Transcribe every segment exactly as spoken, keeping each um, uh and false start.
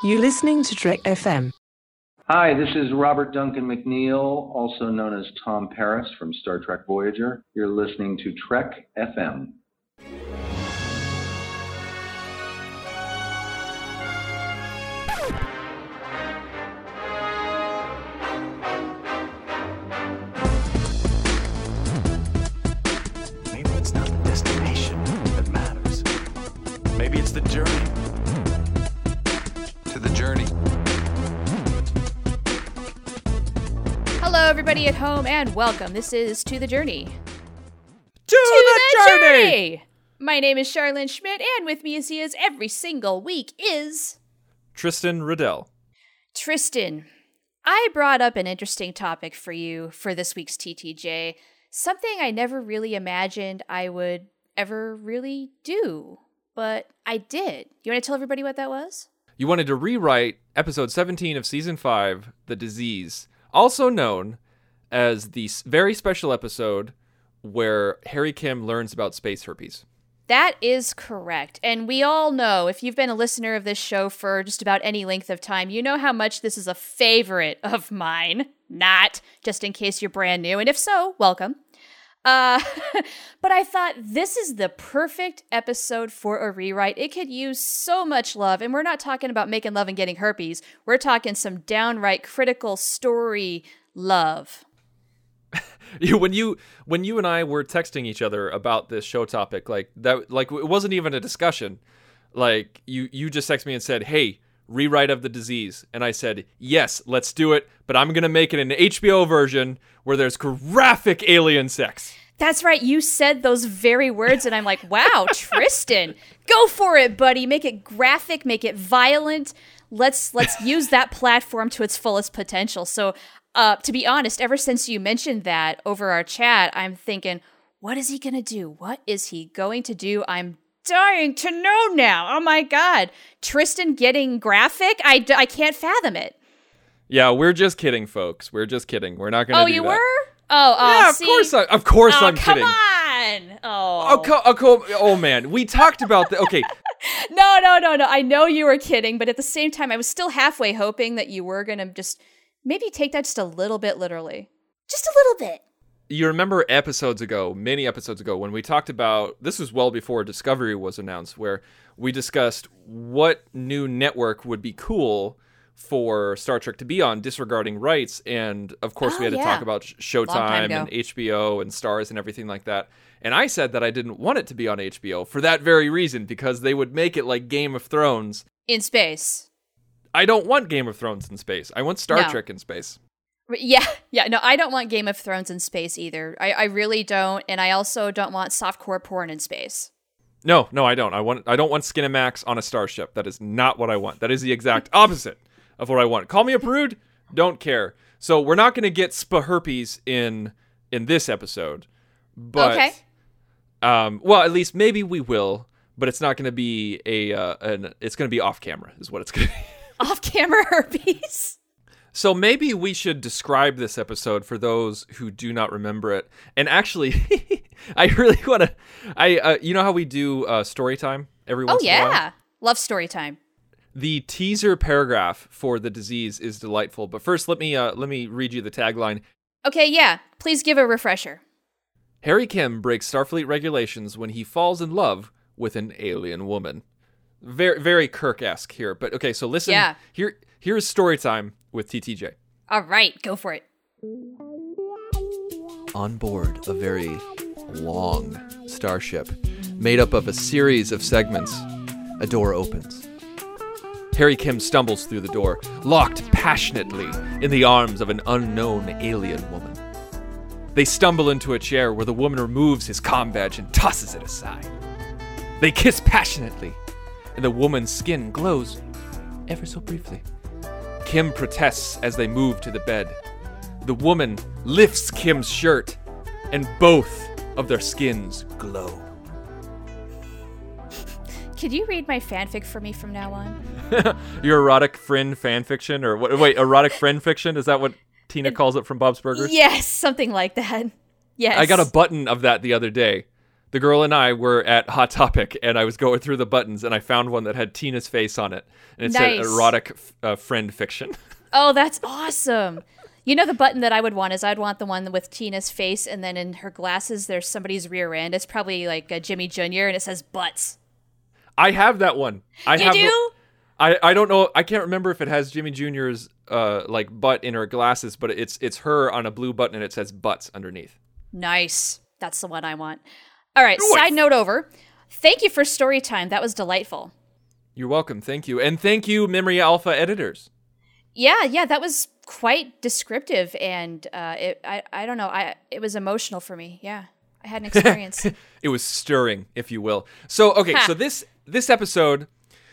You're listening to Trek F M. Hi, this is Robert Duncan McNeil, also known as Tom Paris from Star Trek Voyager. You're listening to Trek F M. Maybe it's not the destination that matters. Maybe it's the journey. To the journey. Hello, everybody at home, and welcome. This is To the Journey. To, to the, the journey! journey! My name is Charlene Schmidt, and with me as he is every single week is... Tristan Riddell. Tristan, I brought up an interesting topic for you for this week's T T J. Something I never really imagined I would ever really do, but I did. You want to tell everybody what that was? You wanted to rewrite episode seventeen of season five, The Disease, also known as the very special episode where Harry Kim learns about space herpes. That is correct. And we all know, if you've been a listener of this show for just about any length of time, you know how much this is a favorite of mine. Not, just in case you're brand new. And if so, welcome. Uh, but I thought this is the perfect episode for a rewrite. It could use so much love. And we're not talking about making love and getting herpes. We're talking some downright critical story love. You, when you when you and I were texting each other about this show topic, like that, like it wasn't even a discussion. Like you, you just texted me and said, "Hey, rewrite of The Disease," and I said, "Yes, let's do it." But I'm gonna make it an H B O version where there's graphic alien sex. That's right. You said those very words, and I'm like, "Wow, Tristan, go for it, buddy. Make it graphic, make it violent. Let's let's use that platform to its fullest potential." So. Uh, to be honest, ever since you mentioned that over our chat, I'm thinking, what is he going to do? What is he going to do? I'm dying to know now. Oh my God. Tristan getting graphic? I, I can't fathom it. Yeah, we're just kidding, folks. We're just kidding. We're not going to oh, do that. Oh, you were? Oh, oh, yeah, of see? course I, of course oh, I'm come kidding. on. Oh. Oh, co- oh, co- oh, man. We talked about that. Okay. no, no, no, no. I know you were kidding, but at the same time, I was still halfway hoping that you were going to just... maybe take that just a little bit literally. Just a little bit. You remember episodes ago, many episodes ago, when we talked about, this was well before Discovery was announced, where we discussed what new network would be cool for Star Trek to be on, disregarding rights. And of course, oh, we had to yeah. talk about Showtime and H B O and Stars and everything like that. And I said that I didn't want it to be on H B O for that very reason, because they would make it like Game of Thrones. In space. I don't want Game of Thrones in space. I want Star no. Trek in space. Yeah, yeah. No, I don't want Game of Thrones in space either. I, I really don't, and I also don't want softcore porn in space. No, no, I don't. I want. I don't want Skinamax on a starship. That is not what I want. That is the exact opposite of what I want. Call me a prude. Don't care. So we're not going to get spaherpes in in this episode, but okay. Um, well, at least maybe we will. But it's not going to be a. Uh, an. It's going to be off camera, is what it's going to be. Off-camera herpes. So maybe we should describe this episode for those who do not remember it. And actually, I really want to. I uh, you know how we do uh, story time every once oh, in a while? Oh yeah, love story time. The teaser paragraph for The Disease is delightful. But first, let me uh, let me read you the tagline. Okay, yeah. Please give a refresher. Harry Kim breaks Starfleet regulations when he falls in love with an alien woman. Very, very Kirk-esque here, but okay. So listen. Yeah. Here, here's story time with T T J. All right, go for it. On board a very long starship, made up of a series of segments, a door opens. Harry Kim stumbles through the door, locked passionately in the arms of an unknown alien woman. They stumble into a chair where the woman removes his comm badge and tosses it aside. They kiss passionately, and the woman's skin glows ever so briefly. Kim protests as they move to the bed. The woman lifts Kim's shirt, and both of their skins glow. Could you read my fanfic for me from now on? Your erotic friend fanfiction? Or what, wait, erotic friend fiction? Is that what Tina it, calls it from Bob's Burgers? Yes, something like that. Yes. I got a button of that the other day. the girl and I were at Hot Topic, and I was going through the buttons, and I found one that had Tina's face on it, and it Nice. said erotic uh, friend fiction. Oh, that's awesome. You know, the button that I would want is I'd want the one with Tina's face, and then in her glasses, there's somebody's rear end. It's probably like a Jimmy Junior, and it says butts. I have that one. I You have do? The, I, I don't know. I can't remember if it has Jimmy Junior's uh like butt in her glasses, but it's it's her on a blue button, and it says butts underneath. Nice. That's the one I want. All right, Nice. side note over. Thank you for story time. That was delightful. You're welcome. Thank you. And thank you, Memory Alpha editors. Yeah, yeah, that was quite descriptive, and uh, it, I, I don't know, I, it was emotional for me. Yeah, I had an experience. It was stirring, if you will. So, okay, Ha. so this this episode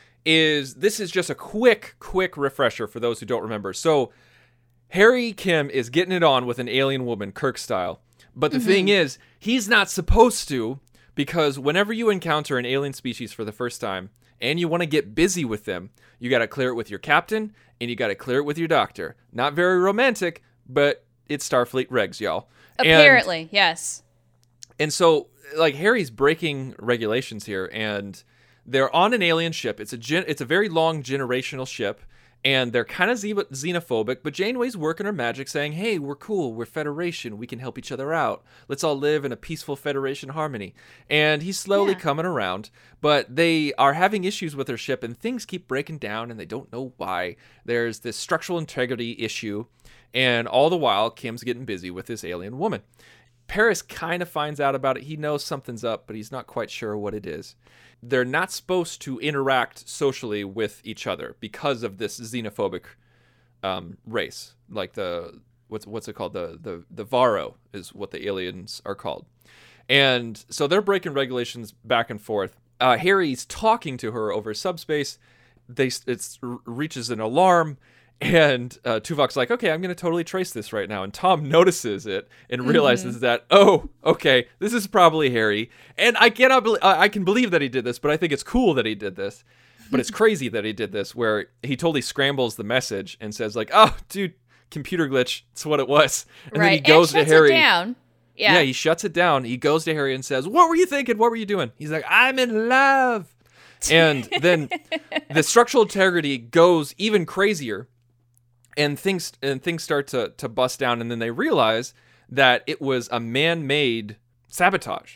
is this is just a quick, quick refresher for those who don't remember. So, Harry Kim is getting it on with an alien woman, Kirk style. But the mm-hmm. thing is, he's not supposed to, because whenever you encounter an alien species for the first time, and you want to get busy with them, you got to clear it with your captain, and you got to clear it with your doctor. Not very romantic, but it's Starfleet regs, y'all. Apparently, and, yes. And so, like, Harry's breaking regulations here, and they're on an alien ship. It's a gen- it's a very long generational ship, and they're kind of xe- xenophobic, but Janeway's working her magic saying, hey, we're cool, we're Federation, we can help each other out. Let's all live in a peaceful Federation harmony. And he's slowly Yeah. coming around, but they are having issues with their ship, and things keep breaking down, and they don't know why. There's this structural integrity issue, and all the while, Kim's getting busy with this alien woman. Paris kind of finds out about it. He knows something's up, but he's not quite sure what it is. They're not supposed to interact socially with each other because of this xenophobic um, race. Like the what's what's it called? The the the Varro is what the aliens are called. And so they're breaking regulations back and forth. Uh, Harry's talking to her over subspace. They it reaches an alarm. And uh, Tuvok's like, okay, I'm going to totally trace this right now. And Tom notices it and realizes mm-hmm. that, oh, okay, this is probably Harry. And I cannot, be- I can believe that he did this, but I think it's cool that he did this. But it's crazy that he did this, where he totally scrambles the message and says, like, oh, dude, computer glitch. That's what it was. And right. then he goes and to Harry. It down. Yeah. yeah, he shuts it down. He goes to Harry and says, what were you thinking? What were you doing? He's like, I'm in love. And then the structural integrity goes even crazier. And things and things start to, to bust down, and then they realize that it was a man-made sabotage.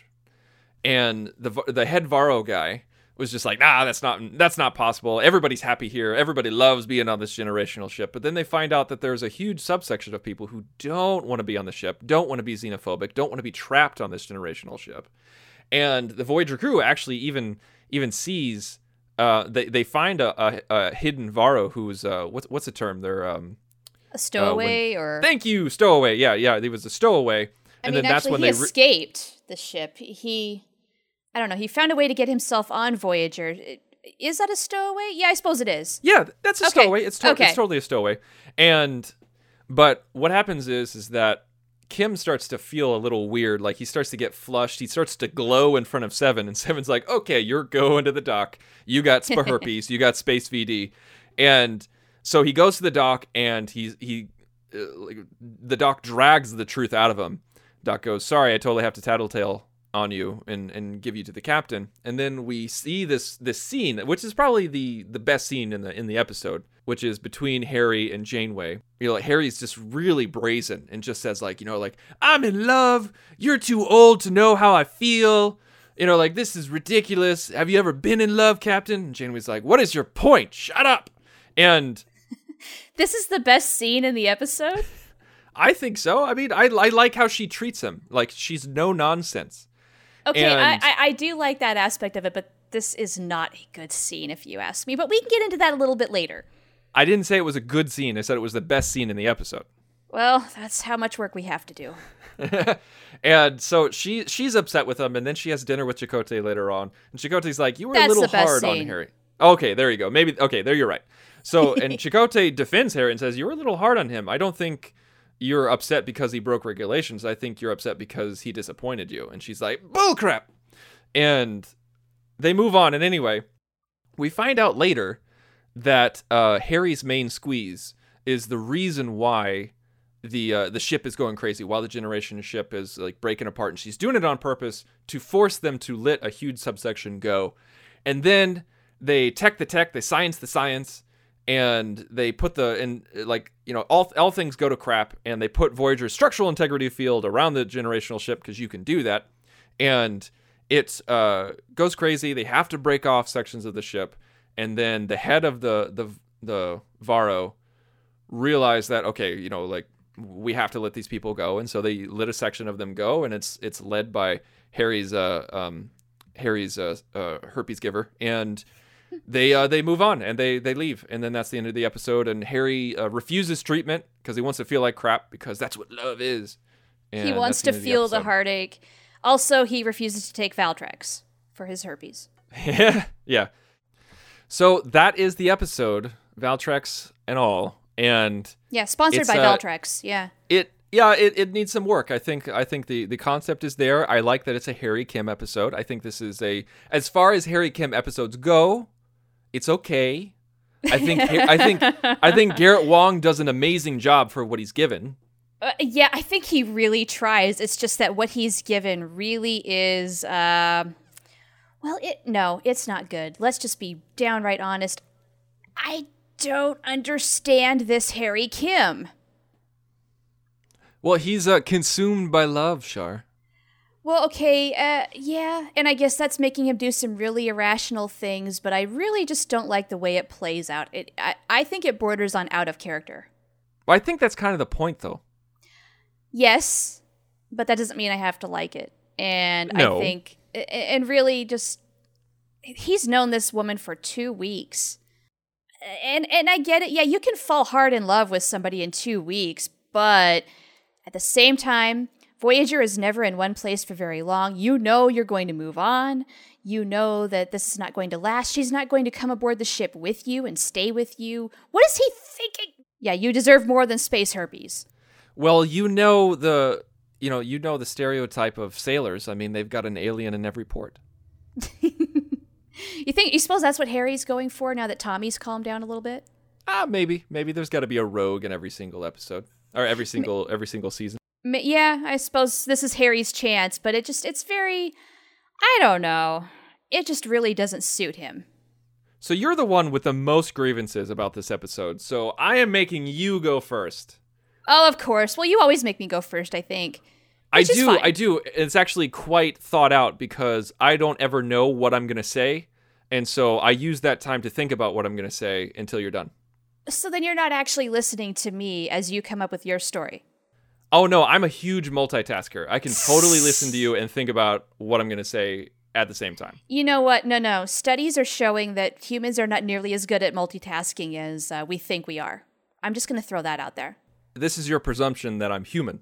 And the the head Varro guy was just like, nah, that's not that's not possible. Everybody's happy here. Everybody loves being on this generational ship. But then they find out that there's a huge subsection of people who don't want to be on the ship, don't want to be xenophobic, don't want to be trapped on this generational ship. And the Voyager crew actually even even sees. Uh, they they find a, a, a hidden Varro who's uh what's what's the term? They're um a stowaway uh, when, or thank you stowaway. Yeah, yeah. He was a stowaway, I and mean, then that's actually, when he they re- escaped the ship. He, I don't know. He found a way to get himself on Voyager. Is that a stowaway? Yeah, I suppose it is. Yeah, that's a okay. stowaway. It's, to- okay. it's totally a stowaway. And but what happens is is that Kim starts to feel a little weird, like he starts to get flushed. He starts to glow in front of Seven, and Seven's like, okay, you're going to the dock. You got spa herpes. You got space V D. And so he goes to the dock, and he's, he, uh, like, the dock drags the truth out of him. Doc goes, sorry, I totally have to tattletale on you and, and give you to the captain. And then we see this this scene, which is probably the, the best scene in the in the episode, which is between Harry and Janeway. You know, like, Harry's just really brazen and just says, like, you know, like, I'm in love. You're too old to know how I feel. You know, like, this is ridiculous. Have you ever been in love, Captain? And Janeway's like, what is your point? Shut up. And this is the best scene in the episode? I think so. I mean, I, I like how she treats him. Like, she's no nonsense. Okay, and I, I, I do like that aspect of it, but this is not a good scene, if you ask me. But we can get into that a little bit later. I didn't say it was a good scene. I said it was the best scene in the episode. Well, that's how much work we have to do. And so she she's upset with him, and then she has dinner with Chakotay later on. And Chakotay's like, you were That's a little the best hard scene. on Harry. Okay, there you go. Maybe, okay, there you're right. So, and Chakotay defends Harry and says, you were a little hard on him. I don't think you're upset because he broke regulations. I think you're upset because he disappointed you. And she's like, bullcrap. And they move on. And anyway, we find out later that uh, Harry's main squeeze is the reason why the uh, the ship is going crazy while the generation ship is like breaking apart, and she's doing it on purpose to force them to let a huge subsection go. And then they tech the tech, they science the science, and they put the in like you know all all things go to crap, and they put Voyager's structural integrity field around the generational ship because you can do that, and it uh, goes crazy. They have to break off sections of the ship, and then the head of the the the Varro realize that okay, you know like. we have to let these people go, and so they let a section of them go, and it's it's led by Harry's uh um Harry's uh, uh herpes giver, and they uh they move on and they they leave, and then that's the end of the episode. And Harry uh, refuses treatment because he wants to feel like crap, because that's what love is. And he wants to feel the, the heartache. Also, he refuses to take Valtrex for his herpes. Yeah, yeah. So that is the episode, Valtrex and all. And yeah, sponsored by uh, Valtrex. Yeah. It yeah, it, it needs some work. I think I think the, the concept is there. I like that it's a Harry Kim episode. I think this is a as far as Harry Kim episodes go, it's okay. I think I think I think Garrett Wang does an amazing job for what he's given. Uh, yeah, I think he really tries. It's just that what he's given really is uh, well, it no, it's not good. Let's just be downright honest. I don't understand this Harry Kim. Well, he's uh, consumed by love, Shar. Well, okay, uh, yeah, and I guess that's making him do some really irrational things, but I really just don't like the way it plays out. It, I, I think it borders on out of character. Well, I think that's kind of the point, though. Yes, but that doesn't mean I have to like it. And no. I think, and really just, he's known this woman for two weeks. And and I get it. Yeah, you can fall hard in love with somebody in two weeks, but at the same time, Voyager is never in one place for very long. You know you're going to move on. You know that this is not going to last. She's not going to come aboard the ship with you and stay with you. What is he thinking? Yeah, you deserve more than space herpes. Well, you know the you know you know the stereotype of sailors. I mean, they've got an alien in every port. You think? You suppose that's what Harry's going for now that Tommy's calmed down a little bit? Ah, maybe, maybe there's got to be a rogue in every single episode or every single every single season. Yeah, I suppose this is Harry's chance, but it just—it's very, I don't know. It just really doesn't suit him. So you're the one with the most grievances about this episode. So I am making you go first. Oh, of course. Well, you always make me go first, I think. I do, I do. It's actually quite thought out because I don't ever know what I'm going to say. And so I use that time to think about what I'm going to say until you're done. So then you're not actually listening to me as you come up with your story. Oh, no, I'm a huge multitasker. I can totally listen to you and think about what I'm going to say at the same time. You know what? No, no. Studies are showing that humans are not nearly as good at multitasking as uh, we think we are. I'm just going to throw that out there. This is your presumption that I'm human.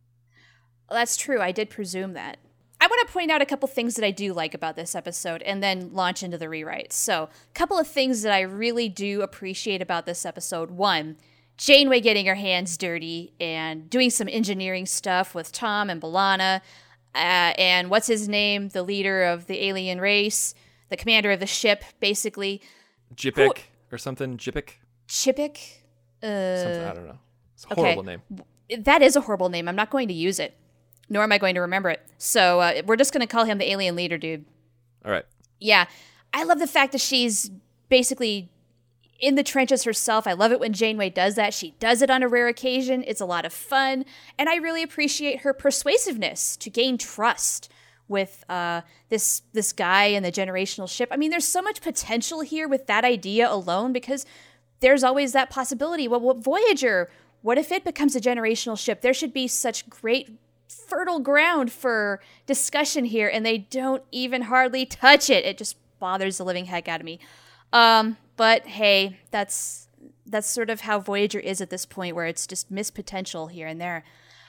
Well, that's true. I did presume that. I want to point out a couple things that I do like about this episode and then launch into the rewrites. So, a couple of things that I really do appreciate about this episode. One, Janeway getting her hands dirty and doing some engineering stuff with Tom and B'Elanna. Uh, and what's his name? The leader of the alien race, the commander of the ship, basically. Jipik or something? Jipik? Chipik? Uh, something, I don't know. It's a horrible okay. name. That is a horrible name. I'm not going to use it. Nor am I going to remember it. So uh, we're just going to call him the alien leader, dude. All right. Yeah. I love the fact that she's basically in the trenches herself. I love it when Janeway does that. She does it on a rare occasion. It's a lot of fun. And I really appreciate her persuasiveness to gain trust with uh, this this guy and the generational ship. I mean, there's so much potential here with that idea alone because there's always that possibility. Well, what Voyager, what if it becomes a generational ship? There should be such great fertile ground for discussion here, and they don't even hardly touch it. It just bothers the living heck out of me. Um, but hey, that's that's sort of how Voyager is at this point, where it's just missed potential here and there.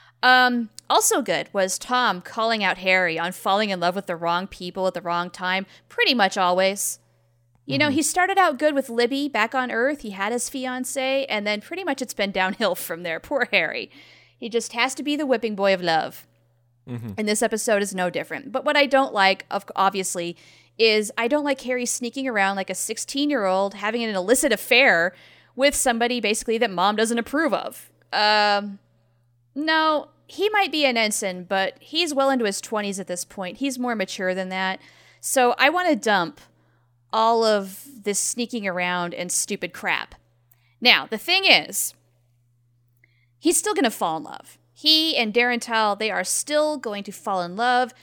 Um, also good was Tom calling out Harry on falling in love with the wrong people at the wrong time, pretty much always. You know, mm-hmm. He started out good with Libby back on Earth. He had his fiancée, and then pretty much it's been downhill from there. Poor Harry. He just has to be the whipping boy of love. Mm-hmm. And this episode is no different. But what I don't like, obviously, is I don't like Harry sneaking around like a sixteen-year-old having an illicit affair with somebody basically that mom doesn't approve of. Um, No, he might be an ensign, but he's well into his twenties at this point. He's more mature than that. So I want to dump all of this sneaking around and stupid crap. Now, the thing is, he's still going to fall in love. He and Darren Tal, they are still going to fall in love.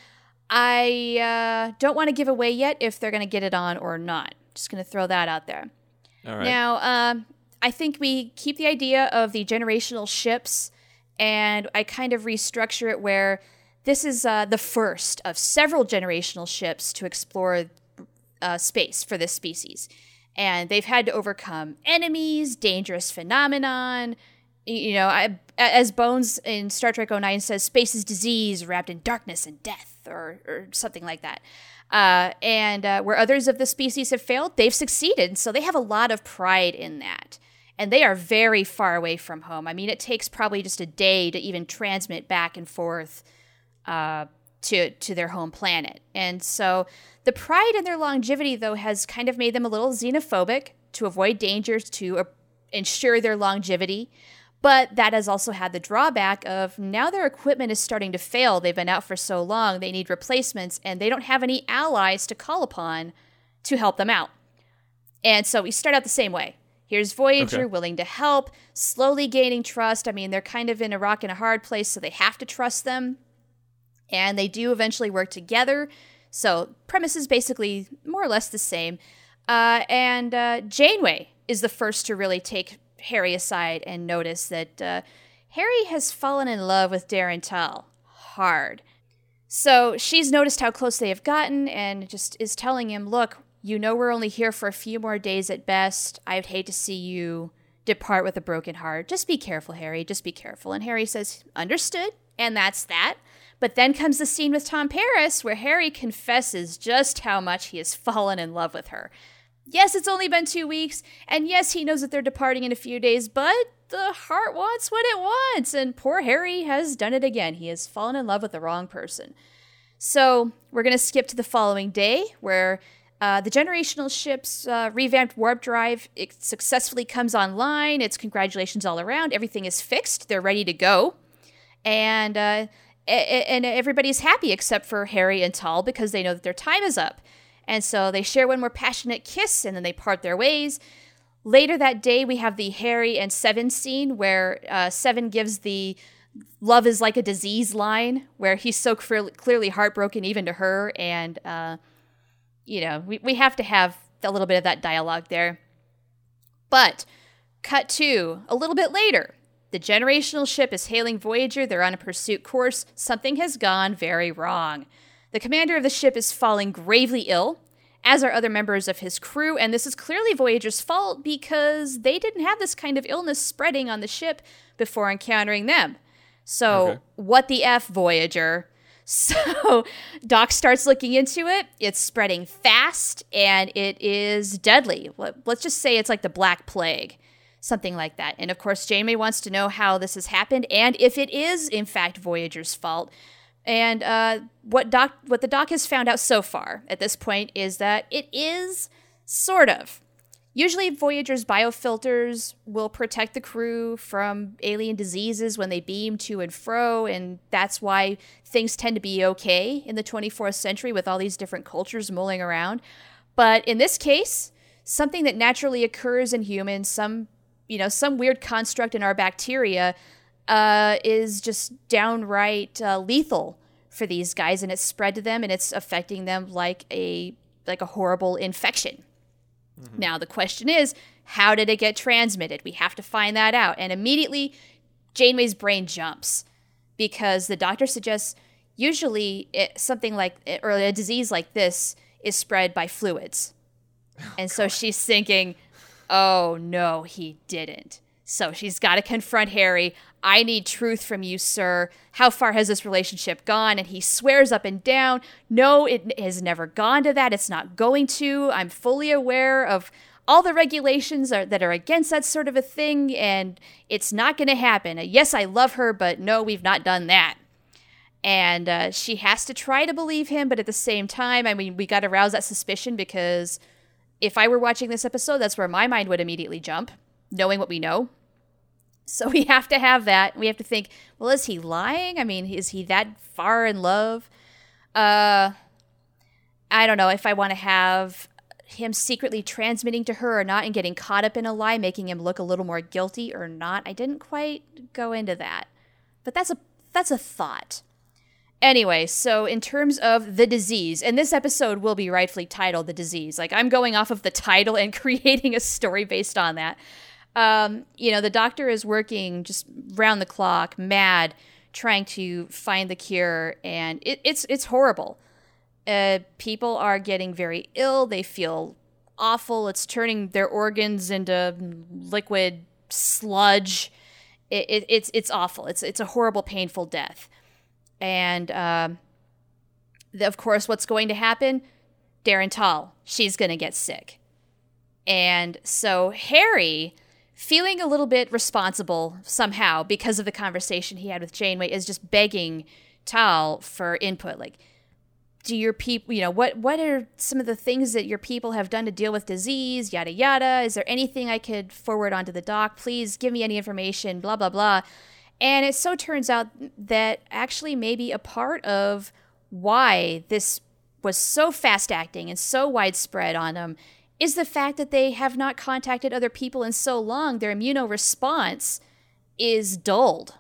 I uh, don't want to give away yet if they're going to get it on or not. Just going to throw that out there. All right. Now, um, I think we keep the idea of the generational ships, and I kind of restructure it where this is uh, the first of several generational ships to explore uh, space for this species. And they've had to overcome enemies, dangerous phenomenon. You know, I, as Bones in Star Trek oh nine says, space is disease wrapped in darkness and death, or, or something like that. Uh, and uh, where others of the species have failed, they've succeeded. So they have a lot of pride in that. And they are very far away from home. I mean, it takes probably just a day to even transmit back and forth uh, to to their home planet. And so the pride in their longevity, though, has kind of made them a little xenophobic to avoid dangers, to uh, ensure their longevity. But that has also had the drawback of now their equipment is starting to fail. They've been out for so long, they need replacements, and they don't have any allies to call upon to help them out. And so we start out the same way. Here's Voyager, Okay. willing to help, slowly gaining trust. I mean, they're kind of in a rock and a hard place, so they have to trust them. And they do eventually work together. So premise is basically more or less the same. Uh, and uh, Janeway is the first to really take Harry aside and notice that uh, Harry has fallen in love with Darren Tal hard. So she's noticed how close they have gotten and just is telling him, look, you know we're only here for a few more days at best. I'd hate to see you depart with a broken heart. Just be careful, Harry. Just be careful. And Harry says, understood. And that's that. But then comes the scene with Tom Paris where Harry confesses just how much he has fallen in love with her. Yes, it's only been two weeks. And yes, he knows that they're departing in a few days. But the heart wants what it wants. And poor Harry has done it again. He has fallen in love with the wrong person. So we're going to skip to the following day where Uh, the generational ship's uh, revamped warp drive, it successfully comes online. It's congratulations all around. Everything is fixed. They're ready to go. And uh, a- and everybody's happy except for Harry and Tal because they know that their time is up. And so they share one more passionate kiss and then they part their ways. Later that day, we have the Harry and Seven scene where uh, Seven gives the love is like a disease line where he's so clear- clearly heartbroken even to her. And uh You know, we, we have to have a little bit of that dialogue there. But, cut to, a little bit later, the generational ship is hailing Voyager. They're on a pursuit course. Something has gone very wrong. The commander of the ship is falling gravely ill, as are other members of his crew, and this is clearly Voyager's fault because they didn't have this kind of illness spreading on the ship before encountering them. So, Okay. what the F, Voyager? So Doc starts looking into it. It's spreading fast, and it is deadly. Let's just say it's like the Black Plague, something like that. And of course, Janeway wants to know how this has happened and if it is, in fact, Voyager's fault. And uh, what Doc, what the Doc has found out so far at this point is that it is sort of. Usually, Voyager's biofilters will protect the crew from alien diseases when they beam to and fro, and that's why things tend to be okay in the twenty-fourth century with all these different cultures mulling around. But in this case, something that naturally occurs in humans, some, you know, some weird construct in our bacteria, uh, is just downright uh, lethal for these guys, and it's spread to them, and it's affecting them like a like a horrible infection. Mm-hmm. Now, the question is, how did it get transmitted? We have to find that out. And immediately, Janeway's brain jumps because the doctor suggests usually it, something like, or a disease like this is spread by fluids. Oh, and so God. She's thinking, oh, no, he didn't. So she's got to confront Harry. I need truth from you, sir. How far has this relationship gone? And he swears up and down, no, it has never gone to that. It's not going to. I'm fully aware of all the regulations are, that are against that sort of a thing, and it's not going to happen. Yes, I love her, but no, we've not done that. And uh, she has to try to believe him, but at the same time, I mean, we got to rouse that suspicion because if I were watching this episode, that's where my mind would immediately jump, knowing what we know. So we have to have that. We have to think, well, is he lying? I mean, is he that far in love? Uh, I don't know if I want to have him secretly transmitting to her or not and getting caught up in a lie, making him look a little more guilty or not. I didn't quite go into that. But that's a that's a thought. Anyway, so in terms of the disease, and this episode will be rightfully titled The Disease. Like, I'm going off of the title and creating a story based on that. Um, you know, the doctor is working just round the clock, mad, trying to find the cure, and it, it's it's horrible. Uh, people are getting very ill. They feel awful. It's turning their organs into liquid sludge. It, it, it's it's awful. It's it's a horrible, painful death. And, um, the, of course, what's going to happen? Darren Tall, she's going to get sick. And so Harry, feeling a little bit responsible somehow because of the conversation he had with Janeway, is just begging Tall for input. Like, do your people, you know, what, what are some of the things that your people have done to deal with disease, yada, yada? Is there anything I could forward onto the doc? Please give me any information, blah, blah, blah. And it so turns out that actually maybe a part of why this was so fast-acting and so widespread on them is the fact that they have not contacted other people in so long, their immunoresponse is dulled.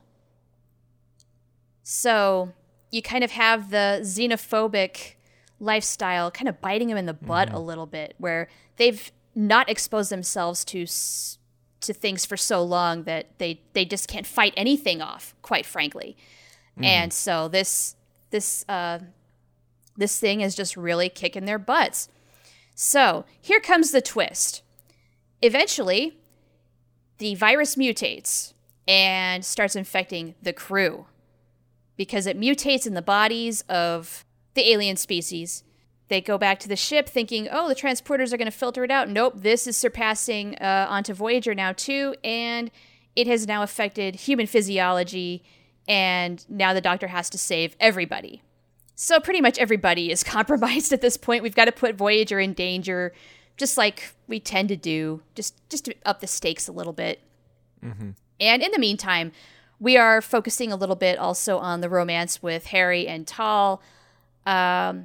So you kind of have the xenophobic lifestyle kind of biting them in the butt mm-hmm. a little bit, where they've not exposed themselves to to things for so long that they, they just can't fight anything off, quite frankly. Mm. And so this this uh, this thing is just really kicking their butts. So here comes the twist. Eventually, the virus mutates and starts infecting the crew because it mutates in the bodies of the alien species. They go back to the ship thinking, oh, the transporters are going to filter it out. Nope, this is surpassing uh, onto Voyager now too, and it has now affected human physiology, and now the Doctor has to save everybody. So pretty much everybody is compromised at this point. We've got to put Voyager in danger, just like we tend to do, just, just to up the stakes a little bit. Mm-hmm. And in the meantime, we are focusing a little bit also on the romance with Harry and Tall. Um...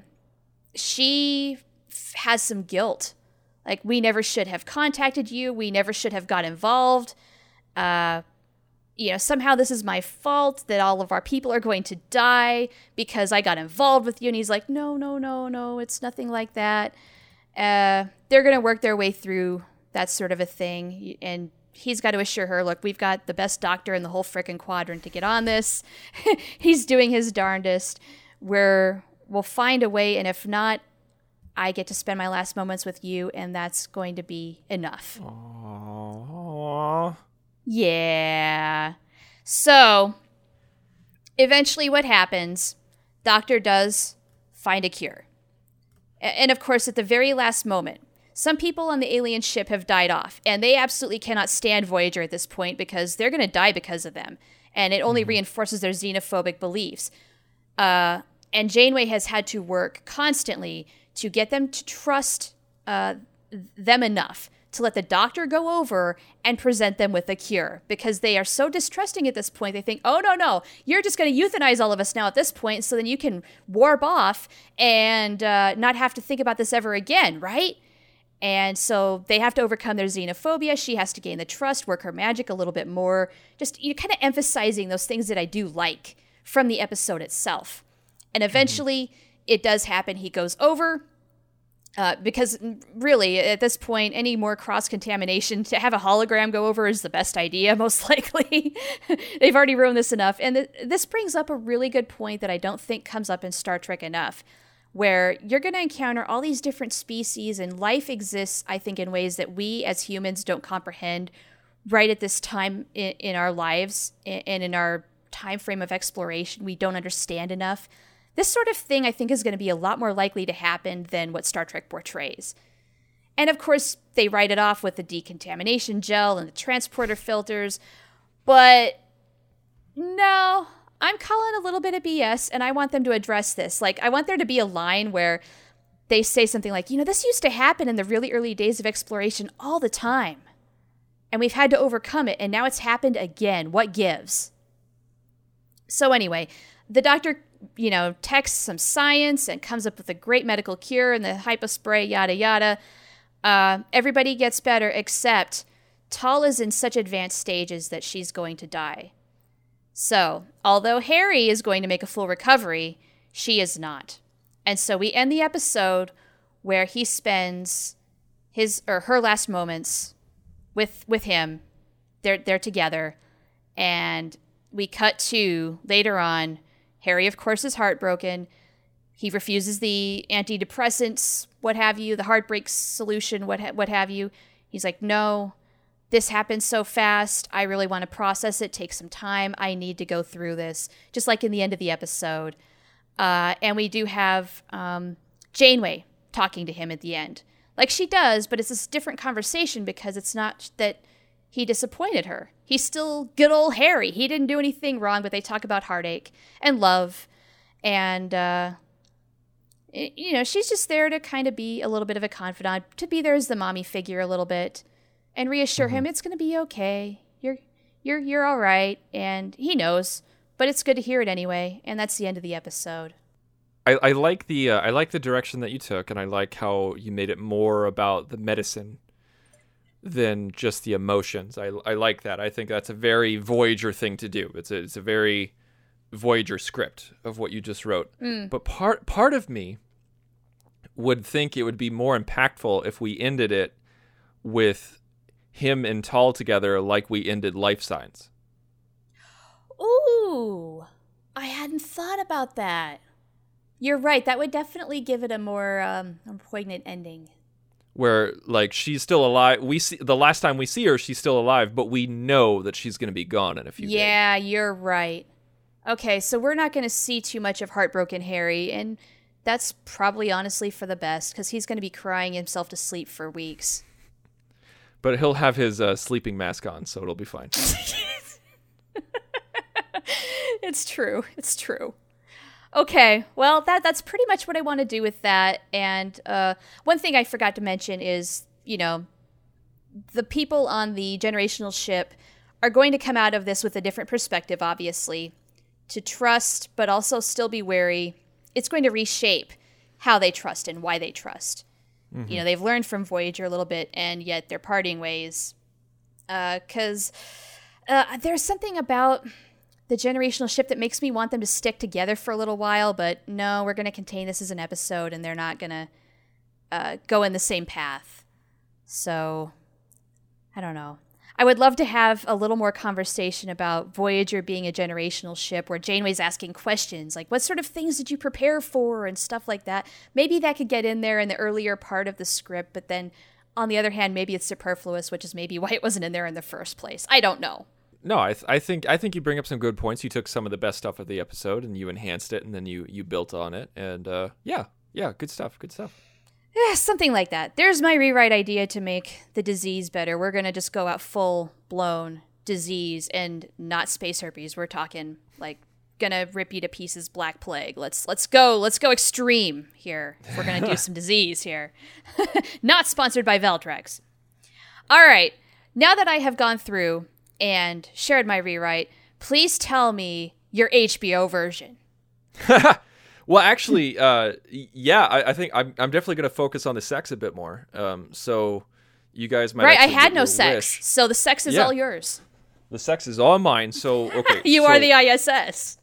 She f- has some guilt. Like, we never should have contacted you. We never should have got involved. Uh, you know, somehow this is my fault that all of our people are going to die because I got involved with you. And he's like, no, no, no, no, it's nothing like that. Uh, they're going to work their way through that sort of a thing. And he's got to assure her, look, we've got the best doctor in the whole frickin' quadrant to get on this. He's doing his darndest. We're... We'll find a way, and if not, I get to spend my last moments with you, and that's going to be enough. Aww. Yeah. So, eventually what happens, Doctor does find a cure. And of course, at the very last moment, some people on the alien ship have died off, and they absolutely cannot stand Voyager at this point because they're going to die because of them, and it only mm-hmm. reinforces their xenophobic beliefs. Uh... And Janeway has had to work constantly to get them to trust uh, them enough to let the Doctor go over and present them with a cure, because they are so distrusting at this point. They think, oh, no, no, you're just going to euthanize all of us now at this point so then you can warp off and uh, not have to think about this ever again, right? And so they have to overcome their xenophobia. She has to gain the trust, work her magic a little bit more, just you know, kind of emphasizing those things that I do like from the episode itself. And eventually, mm-hmm. it does happen. He goes over, uh, because really, at this point, any more cross-contamination, to have a hologram go over is the best idea, most likely. They've already ruined this enough. And th- this brings up a really good point that I don't think comes up in Star Trek enough, where you're going to encounter all these different species, and life exists, I think, in ways that we as humans don't comprehend right at this time in, in our lives and in our time frame of exploration. We don't understand enough. This sort of thing, I think, is going to be a lot more likely to happen than what Star Trek portrays. And of course, they write it off with the decontamination gel and the transporter filters. But no, I'm calling a little bit of B S, and I want them to address this. Like, I want there to be a line where they say something like, you know, this used to happen in the really early days of exploration all the time. and we've had to overcome it, and now it's happened again. What gives? So anyway, the doctor, you know, texts some science and comes up with a great medical cure and the hypospray, yada, yada. Uh, everybody gets better, except Tal is in such advanced stages that she's going to die. So, although Harry is going to make a full recovery, she is not. And so we end the episode where he spends his or her last moments with with him. They're they're together, and we cut to later on. Harry, of course, is heartbroken. He refuses the antidepressants, what have you, the heartbreak solution, what ha- what have you. He's like, no, this happened so fast. I really want to process it. Take some time. I need to go through this, just like in the end of the episode. Uh, and we do have um, Janeway talking to him at the end. Like she does, but it's this different conversation because it's not that he disappointed her. He's still good old Harry. He didn't do anything wrong, but they talk about heartache and love. And, uh, it, you know, she's just there to kind of be a little bit of a confidant, to be there as the mommy figure a little bit and reassure mm-hmm. him it's going to be okay. You're, you're, you're all right. And he knows, but it's good to hear it anyway. And that's the end of the episode. I, I like the uh, I like the direction that you took, and I like how you made it more about the medicine than just the emotions. I, I like that. I think that's a very Voyager thing to do. It's a, it's a very Voyager script of what you just wrote. Mm. But part part of me would think it would be more impactful if we ended it with him and Tal together like we ended Life Signs. Ooh, I hadn't thought about that. You're right. That would definitely give it a more um, poignant ending. Where, like, she's still alive. We see the last time we see her, she's still alive, but we know that she's going to be gone in a few yeah, days. Yeah, you're right. Okay, so we're not going to see too much of heartbroken Harry, and that's probably honestly for the best, because he's going to be crying himself to sleep for weeks. But he'll have his uh, sleeping mask on, so it'll be fine. It's true. It's true. Okay, well, that that's pretty much what I want to do with that. And uh, one thing I forgot to mention is, you know, the people on the generational ship are going to come out of this with a different perspective, obviously, to trust, but also still be wary. It's going to reshape how they trust and why they trust. Mm-hmm. You know, they've learned from Voyager a little bit, and yet they're parting ways. Because uh, uh, there's something about the generational ship that makes me want them to stick together for a little while, but no, we're going to contain this as an episode, and they're not going to uh, go in the same path. So, I don't know. I would love to have a little more conversation about Voyager being a generational ship where Janeway's asking questions, like, what sort of things did you prepare for, and stuff like that. Maybe that could get in there in the earlier part of the script, but then, on the other hand, maybe it's superfluous, which is maybe why it wasn't in there in the first place. I don't know. No, I th- I think I think you bring up some good points. You took some of the best stuff of the episode and you enhanced it, and then you, you built on it. And uh, yeah, yeah, good stuff, good stuff. Yeah, something like that. There's my rewrite idea to make the disease better. We're going to just go out full-blown disease and not space herpes. We're talking, like, going to rip you to pieces Black Plague. Let's let's go. Let's go extreme here. We're going to do some disease here. Not sponsored by Veltrex. All right. Now that I have gone through and shared my rewrite, please tell me your H B O version. Well, actually, uh, yeah, I, I think I'm, I'm definitely going to focus on the sex a bit more. Um, so you guys might right. I had no sex, wish. So the sex is yeah. all yours. The sex is all mine. So okay, you so... are the I S S.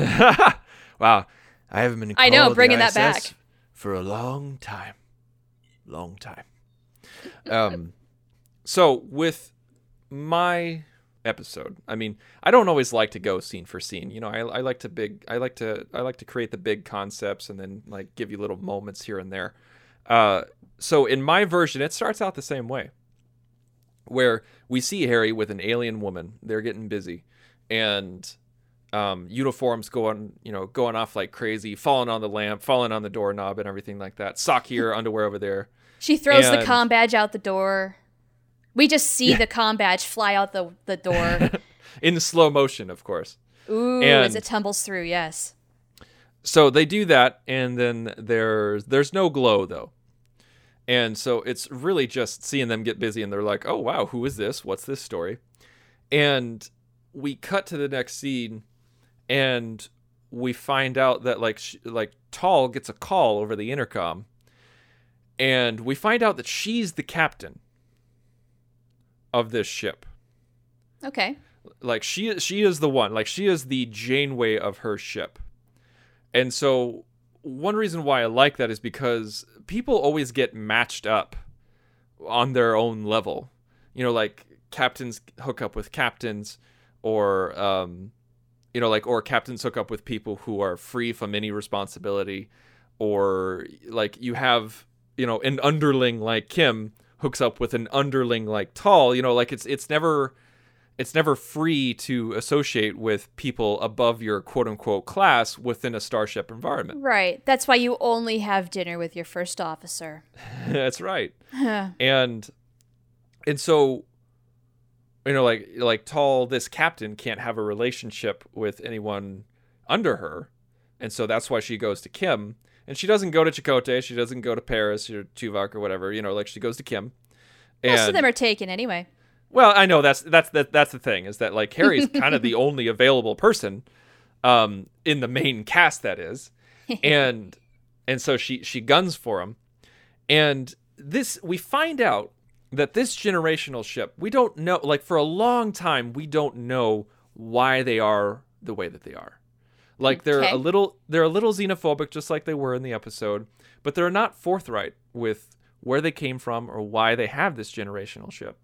Wow, I haven't been. I know, bringing that back for a long time, long time. Um, so with my episode, I mean, I don't always like to go scene for scene. You know, I, I like to big, I like to, I like to create the big concepts and then like give you little moments here and there. Uh, so in my version, it starts out the same way, where we see Harry with an alien woman. They're getting busy, and um, uniforms going, you know, going off like crazy, falling on the lamp, falling on the doorknob, and everything like that. Sock here, underwear over there. She throws and... the comm badge out the door. We just see yeah. the comm badge fly out the, the door. In slow motion, of course. Ooh, and as it tumbles through, yes. So they do that, and then there's there's no glow, though. And so it's really just seeing them get busy, and they're like, oh, wow, who is this? What's this story? And we cut to the next scene, and we find out that like sh- like Tall gets a call over the intercom, and we find out that she's the captain of this ship. Okay. Like she she is the one. Like she is the Janeway of her ship. And so one reason why I like that is because people always get matched up on their own level. You know, like captains hook up with captains, or um you know, like or captains hook up with people who are free from any responsibility, or like you have, you know, an underling like Kim hooks up with an underling like Tall. You know, like it's it's never it's never free to associate with people above your quote unquote class within a starship environment. Right. That's why you only have dinner with your first officer. That's right. and and so, you know, like like Tall, this captain can't have a relationship with anyone under her, and so that's why she goes to Kim. And she doesn't go to Chakotay, she doesn't go to Paris or Tuvok or whatever. You know, like she goes to Kim. And, most of them are taken anyway. Well, I know that's that's that that's the thing, is that like Harry's kind of the only available person um, in the main cast, that is, and and so she she guns for him, and this we find out that this generational ship, we don't know, like for a long time we don't know why they are the way that they are. Like they're Okay. a little they're a little xenophobic, just like they were in the episode, but they're not forthright with where they came from or why they have this generational ship.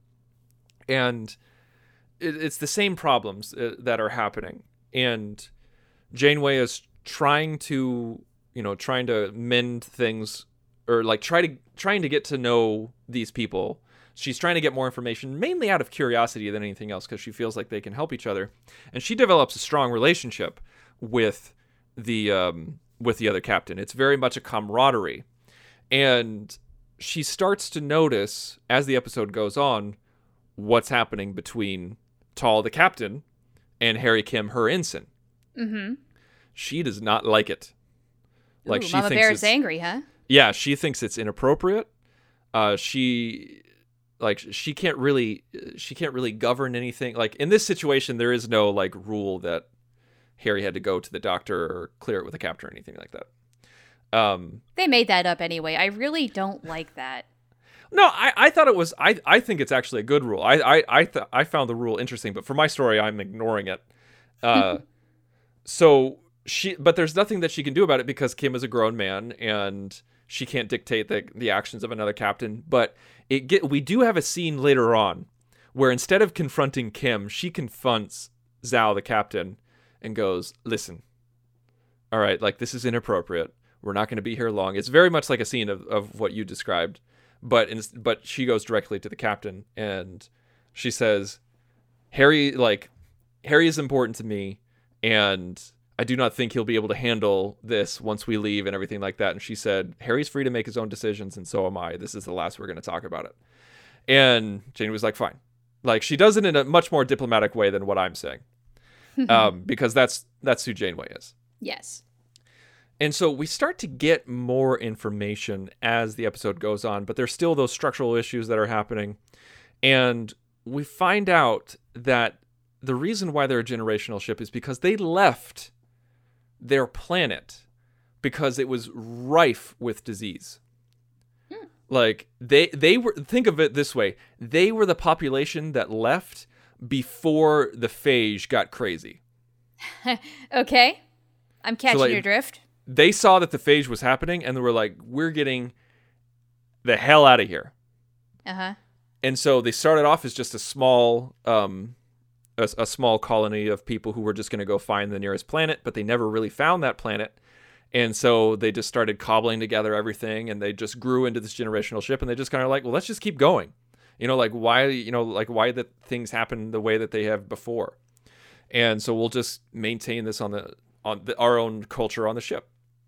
And it, it's the same problems uh, that are happening. And Janeway is trying to, you know, trying to mend things, or like try to trying to get to know these people. She's trying to get more information, mainly out of curiosity than anything else, because she feels like they can help each other. And she develops a strong relationship with the um, with the other captain. It's very much a camaraderie. And she starts to notice, as the episode goes on, what's happening between Tall, the captain, and Harry Kim, her ensign. Mm-hmm. She does not like it. Like Ooh, she Mama thinks Bear's it's, angry, huh? Yeah, she thinks it's inappropriate. Uh, she like she can't really she can't really govern anything. Like in this situation, there is no like rule that Harry had to go to the doctor or clear it with the captain or anything like that. Um, They made that up anyway. I really don't like that. No, I, I thought it was. I, I think it's actually a good rule. I I I, th- I found the rule interesting, but for my story, I'm ignoring it. Uh, so she, but there's nothing that she can do about it because Kim is a grown man and she can't dictate the the actions of another captain. But it get we do have a scene later on where instead of confronting Kim, she confronts Zhao, the captain, and goes, "Listen, all right, like this is inappropriate. We're not going to be here long." It's very much like a scene of, of what you described. But in, but she goes directly to the captain and she says, Harry, like, Harry is important to me, and I do not think he'll be able to handle this once we leave and everything like that. And she said, Harry's free to make his own decisions, and so am I. This is the last we're going to talk about it. And Jane was like, fine. Like, she does it in a much more diplomatic way than what I'm saying. um, because that's that's who Janeway is. Yes. And so we start to get more information as the episode goes on, but there's still those structural issues that are happening. And we find out that the reason why they're a generational ship is because they left their planet because it was rife with disease. Hmm. Like they they were, think of it this way, they were the population that left before the phage got crazy. Okay. I'm catching so like, your drift. They saw that the phage was happening and they were like, we're getting the hell out of here. Uh-huh. And so they started off as just a small um, a, a small colony of people who were just going to go find the nearest planet, but they never really found that planet. And so they just started cobbling together everything, and they just grew into this generational ship, and they just kind of like, well, let's just keep going. You know, like why, you know, like why that things happen the way that they have before. And so we'll just maintain this on the on the, our own culture on the ship.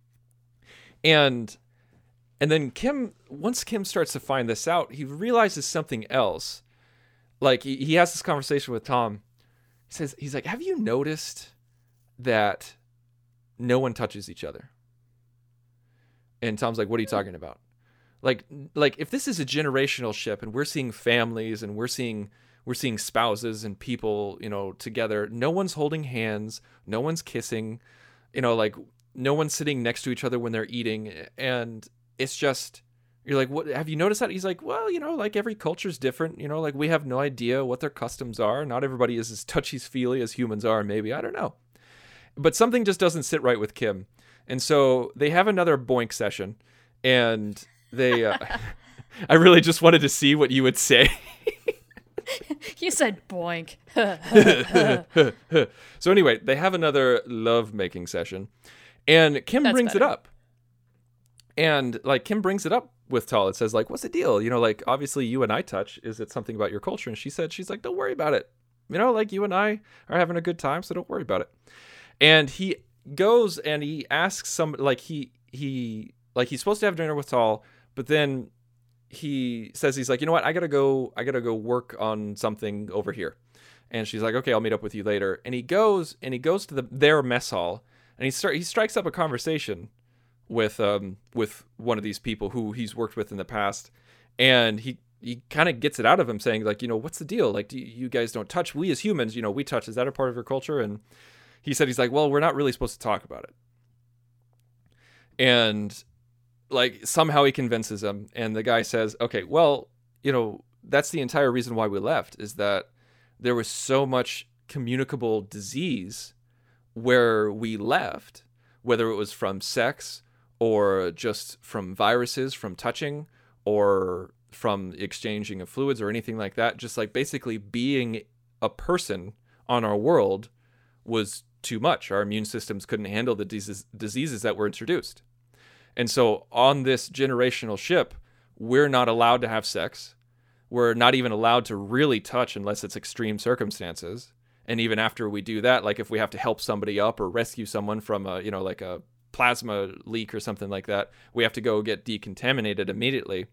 And and then Kim, once Kim starts to find this out, he realizes something else. Like he, he has this conversation with Tom. He says, he's like, have you noticed that no one touches each other? And Tom's like, what are you talking about? like like if this is a generational ship and we're seeing families and we're seeing we're seeing spouses and people, you know, together, no one's holding hands, no one's kissing, you know, like no one's sitting next to each other when they're eating, and it's just, you're like, what, have you noticed that? He's like, well, you know, like every culture's different, you know, like we have no idea what their customs are. Not everybody is as touchy-feely as humans are, maybe, I don't know. But something just doesn't sit right with Kim. And so they have another boink session, and they, uh, I really just wanted to see what you would say. You said boink. So anyway, they have another love-making session, and Kim That's brings better. it up. And, like, Kim brings it up with Tal. It says, like, what's the deal? You know, like, obviously you and I touch. Is it something about your culture? And she said, she's like, don't worry about it. You know, like, you and I are having a good time, so don't worry about it. And he goes and he asks some, like, he, he, like, he's supposed to have dinner with Tal, but then he says, he's like, you know what? I gotta go, I gotta go work on something over here. And she's like, okay, I'll meet up with you later. And he goes, and he goes to the their mess hall, and he start, he strikes up a conversation with um with one of these people who he's worked with in the past, and he he kind of gets it out of him, saying, like, you know, what's the deal? Like, do you, you guys don't touch? We as humans, you know, we touch. Is that a part of your culture? And he said, he's like, well, we're not really supposed to talk about it. And like somehow he convinces him, and the guy says, okay, well, you know, that's the entire reason why we left, is that there was so much communicable disease where we left, whether it was from sex or just from viruses, from touching, or from exchanging of fluids or anything like that. Just like basically being a person on our world was too much. Our immune systems couldn't handle the diseases, diseases that were introduced. And so on this generational ship, we're not allowed to have sex. We're not even allowed to really touch unless it's extreme circumstances. And even after we do that, like if we have to help somebody up or rescue someone from a, you know, like a plasma leak or something like that, we have to go get decontaminated immediately.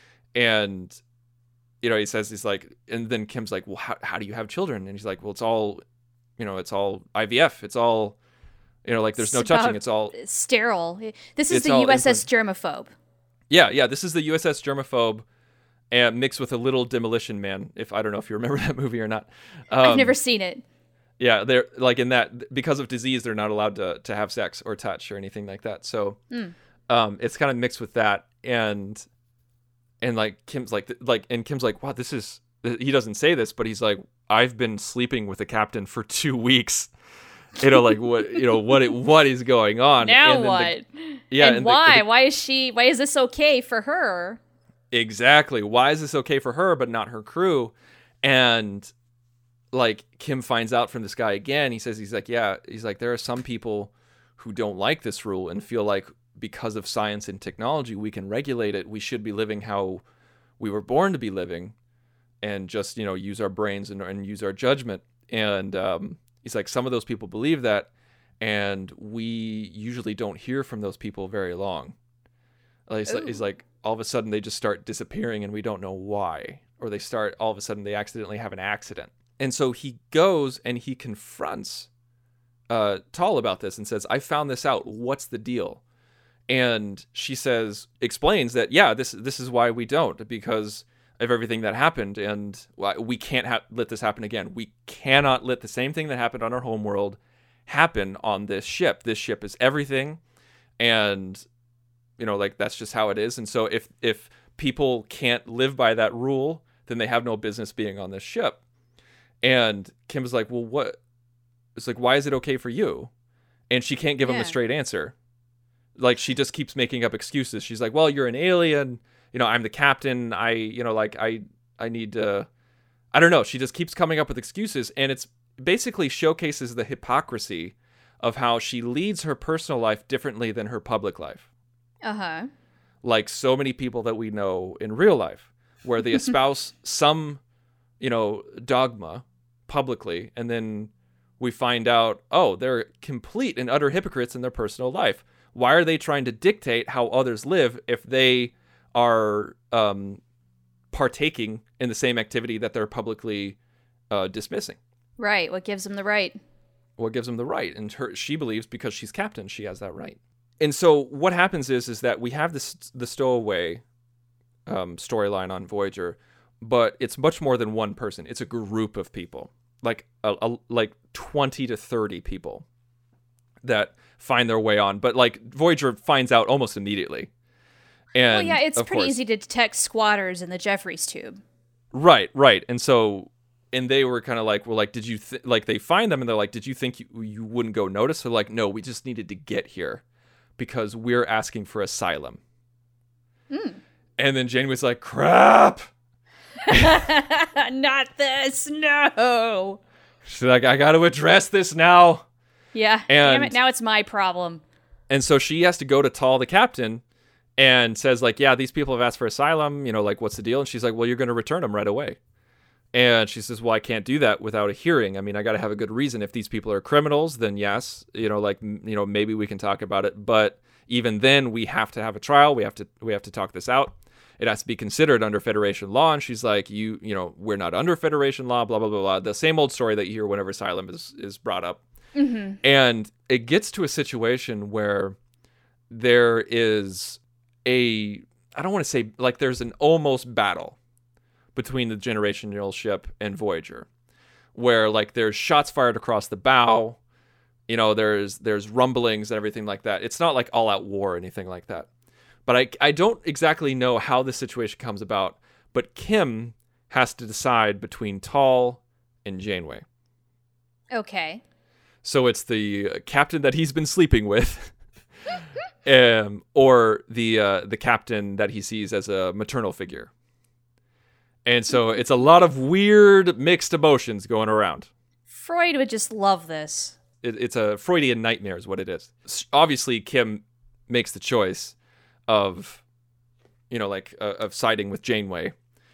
And, you know, he says, he's like, and then Kim's like, well, how, how do you have children? And he's like, well, it's all, you know, it's all I V F. It's all, you know, like there's no It's touching. about It's all sterile. This is It's the all U S S implant- germaphobe. Yeah, yeah. This is the U S S Germaphobe, and mixed with a little Demolition Man. If I don't know if you remember that movie or not. Um, I've never seen it. Yeah, they're like in that, because of disease, they're not allowed to to have sex or touch or anything like that. So, Mm. um, it's kind of mixed with that, and and like Kim's like like and Kim's like, wow, this is. He doesn't say this, but he's like, I've been sleeping with the captain for two weeks. You know, like what you know what it, what is going on? Now And then what? the- yeah, and, and the- why? the- why is she? Why is this okay for her? Exactly. Why is this okay for her but not her crew? And like Kim finds out from this guy again. He says, he's like, yeah, he's like, there are some people who don't like this rule and feel like because of science and technology, we can regulate it. We should be living how we were born to be living, and just, you know, use our brains and, and use our judgment. And um, he's like, some of those people believe that, and we usually don't hear from those people very long. Uh, He's like, he's like, all of a sudden they just start disappearing and we don't know why. Or they start, all of a sudden they accidentally have an accident. And so he goes and he confronts uh, Tal about this and says, I found this out. What's the deal? And she says, explains that, yeah, this this is why we don't, because of everything that happened. And we can't ha- let this happen again. We cannot let the same thing that happened on our home world happen on this ship. This ship is everything. And you know, like that's just how it is. And so if if people can't live by that rule, then they have no business being on this ship. And Kim was like, well, what? It's like, why is it okay for you? And she can't give him Yeah. a straight answer. Like, she just keeps making up excuses. She's like, well, you're an alien. You know, I'm the captain. I, you know, like I, I need to, I don't know. She just keeps coming up with excuses. And it's basically showcases the hypocrisy of how she leads her personal life differently than her public life. Uh-huh. Like so many people that we know in real life, where they espouse some, you know, dogma publicly, and then we find out, oh, they're complete and utter hypocrites in their personal life. Why are they trying to dictate how others live if they are um, partaking in the same activity that they're publicly uh, dismissing? Right. What gives them the right? What gives them the right? And her, she believes because she's captain, she has that right. And so what happens is, is that we have this the stowaway um, storyline on Voyager, but it's much more than one person. It's a group of people, like a, a, like twenty to thirty people that find their way on. But like Voyager finds out almost immediately. And well, yeah, it's pretty course, easy to detect squatters in the Jeffries tube. Right, right. And so, and they were kind of like, well, like, did you, th-? like, they find them and they're like, did you think you, you wouldn't go notice? They're like, no, we just needed to get here because we're asking for asylum. Mm. And then Janeway's like, crap. Not this, no. She's like, I got to address this now. Yeah, and, damn it, now it's my problem. And so she has to go to Tal, the captain, and says, like, yeah, these people have asked for asylum, you know, like, what's the deal? And she's like, well, you're going to return them right away. And she says, well, I can't do that without a hearing. I mean, I got to have a good reason. If these people are criminals, then yes, you know, like, you know, maybe we can talk about it. But even then, we have to have a trial. We have to, we have to talk this out. It has to be considered under Federation law. And she's like, you, you know, we're not under Federation law, blah, blah, blah, blah. The same old story that you hear whenever asylum is, is brought up. Mm-hmm. And it gets to a situation where there is a, I don't want to say, like, there's an almost battle between the generational ship and Voyager, where, like, there's shots fired across the bow, you know, there's there's rumblings and everything like that. It's not like all out war or anything like that. But I, I don't exactly know how this situation comes about, but Kim has to decide between Tal and Janeway. Okay. So it's the captain that he's been sleeping with, um, or the uh, the captain that he sees as a maternal figure. And so it's a lot of weird mixed emotions going around. Freud would just love this. It, it's a Freudian nightmare is what it is. Obviously, Kim makes the choice of, you know, like, uh, of siding with Janeway.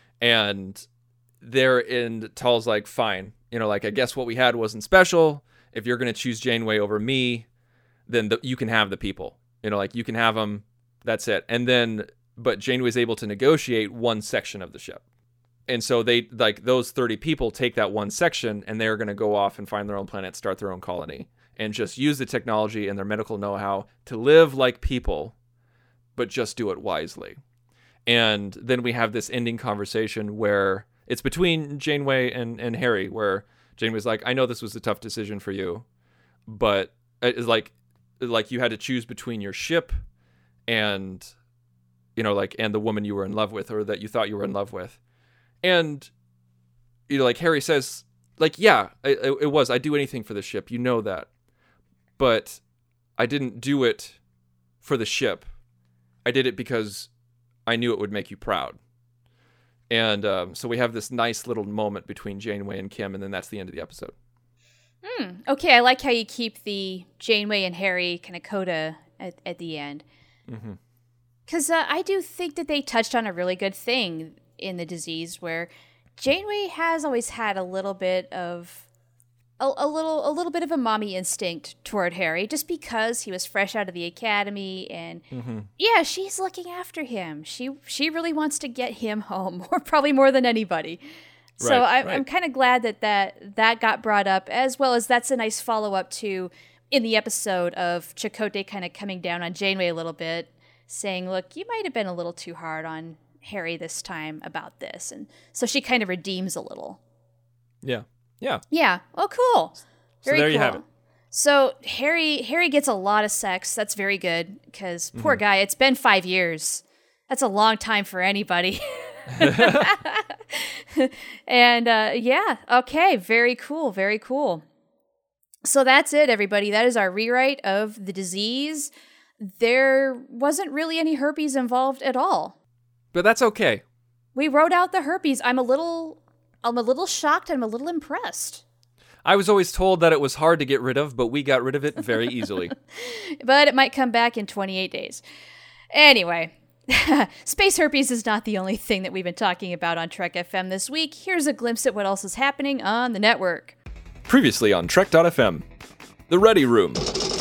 And there in Tal's like, fine, you know, like, I guess what we had wasn't special. If you're going to choose Janeway over me, then the, you can have the people. You know, like, you can have them. That's it. And then, but Janeway's able to negotiate one section of the ship. And so they, like, those thirty people take that one section and they're going to go off and find their own planet, start their own colony, and just use the technology and their medical know-how to live like people, but just do it wisely. And then we have this ending conversation where it's between Janeway and, and Harry, where Janeway's like, I know this was a tough decision for you, but it's like, like you had to choose between your ship and, you know, like, and the woman you were in love with, or that you thought you were in love with. And, you know, like, Harry says, like, yeah, it, it was, I'd do anything for the ship. You know that. But I didn't do it for the ship. I did it because I knew it would make you proud. And um, so we have this nice little moment between Janeway and Kim, and then that's the end of the episode. Hmm. Okay, I like how you keep the Janeway and Harry kind of coda at, at the end. Because mm-hmm. uh, I do think that they touched on a really good thing in the disease, where Janeway has always had a little bit of a, a little a little bit of a mommy instinct toward Harry, just because he was fresh out of the academy, and mm-hmm. yeah, she's looking after him. She she really wants to get him home, or probably more than anybody. Right, so I, right. I'm kind of glad that, that that got brought up, as well as that's a nice follow up to in the episode of Chakotay kind of coming down on Janeway a little bit, saying, "Look, you might have been a little too hard on Harry this time about this," and so she kind of redeems a little. Yeah, yeah, yeah. Oh, cool. Very so there cool. you have it. So Harry, Harry gets a lot of sex. That's very good, because mm-hmm. poor guy. It's been five years. That's a long time for anybody. And uh, yeah, okay, very cool, very cool. So that's it, everybody. That is our rewrite of the disease. There wasn't really any herpes involved at all. But that's okay. We wrote out the herpes. I'm a little, I'm a little shocked. I'm a little impressed. I was always told that it was hard to get rid of, but we got rid of it very easily. But it might come back in twenty-eight days. Anyway, space herpes is not the only thing that we've been talking about on Trek F M this week. Here's a glimpse at what else is happening on the network. Previously on Trek dot F M, The Ready Room.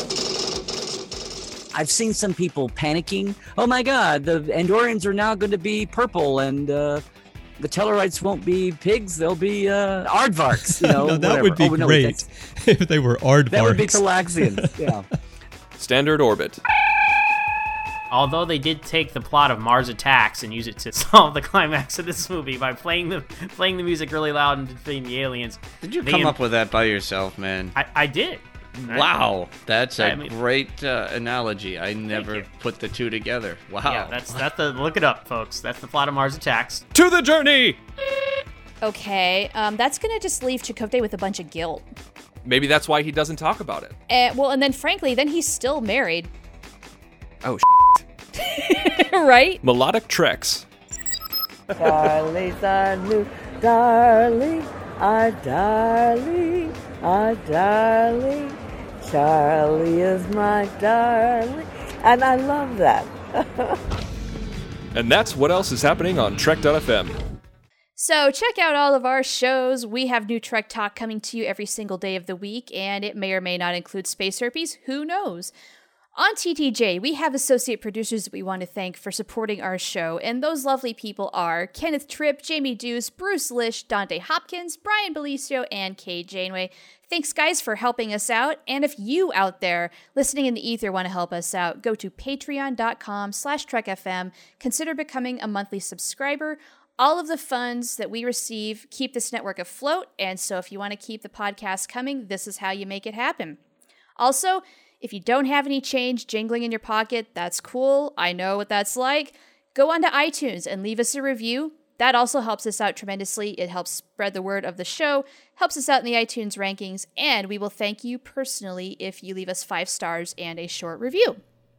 I've seen some people panicking. Oh my God, the Andorians are now going to be purple, and uh, the Tellarites won't be pigs; they'll be uh, aardvarks. You know, no, that whatever. would be oh, no, great if they were aardvarks. That would be Calaxians. Yeah. Standard orbit. Although they did take the plot of Mars Attacks and use it to solve the climax of this movie by playing the playing the music really loud and defeating the aliens. Did you they come in- up with that by yourself, man? I, I did. Wow, that's a I mean- great uh, analogy. I never you. put the two together. Wow. Yeah, that's that's the look it up, folks. That's the plot of Mars Attacks. To the journey! Okay, um, that's gonna just leave Chakotay with a bunch of guilt. Maybe that's why he doesn't talk about it. Uh, well, and then frankly, then he's still married, Oh, right? Melodic Treks. Charlie's our new darling, our darling, our darling. Charlie is my darling, and I love that. And that's what else is happening on Trek dot f m. So check out all of our shows. We have new Trek Talk coming to you every single day of the week, and it may or may not include Space Herpes. Who knows? On T T J, we have associate producers that we want to thank for supporting our show, and those lovely people are Kenneth Tripp, Jamie Deuce, Bruce Lish, Dante Hopkins, Brian Belicio, and Kay Janeway. Thanks, guys, for helping us out, and if you out there listening in the ether want to help us out, go to patreon.com slash trekfm, consider becoming a monthly subscriber. All of the funds that we receive keep this network afloat, and so if you want to keep the podcast coming, this is how you make it happen. Also, if you don't have any change jingling in your pocket, that's cool. I know what that's like. Go onto iTunes and leave us a review. That also helps us out tremendously. It helps spread the word of the show, helps us out in the iTunes rankings, and we will thank you personally if you leave us five stars and a short review.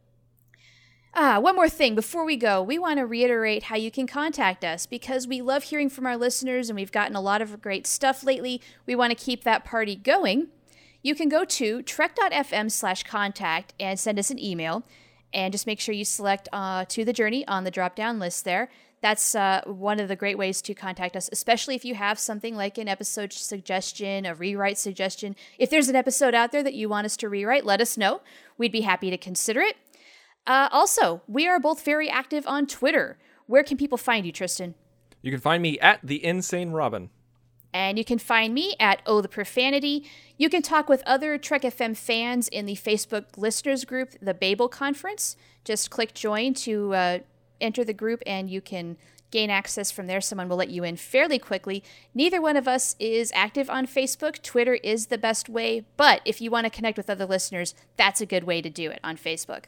Ah, one more thing before we go. We want to reiterate how you can contact us because we love hearing from our listeners and we've gotten a lot of great stuff lately. We want to keep that party going. You can go to trek.fm slash contact and send us an email, and just make sure you select uh, To the Journey on the drop-down list there. That's uh, one of the great ways to contact us, especially if you have something like an episode suggestion, a rewrite suggestion. If there's an episode out there that you want us to rewrite, let us know. We'd be happy to consider it. Uh, also, we are both very active on Twitter. Where can people find you, Tristan? You can find me at The Insane Robin. And you can find me at Oh the Profanity. You can talk with other Trek F M fans in the Facebook listeners group, the Babel Conference. Just click join to uh, enter the group and you can gain access from there. Someone will let you in fairly quickly. Neither one of us is active on Facebook. Twitter is the best way, but if you want to connect with other listeners, that's a good way to do it on Facebook.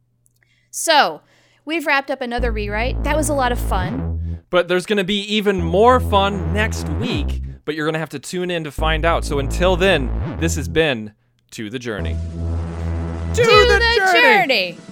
So, we've wrapped up another rewrite. That was a lot of fun. But there's going to be even more fun next week, but you're going to have to tune in to find out. So until then, this has been To the Journey. To, to the, the journey. journey.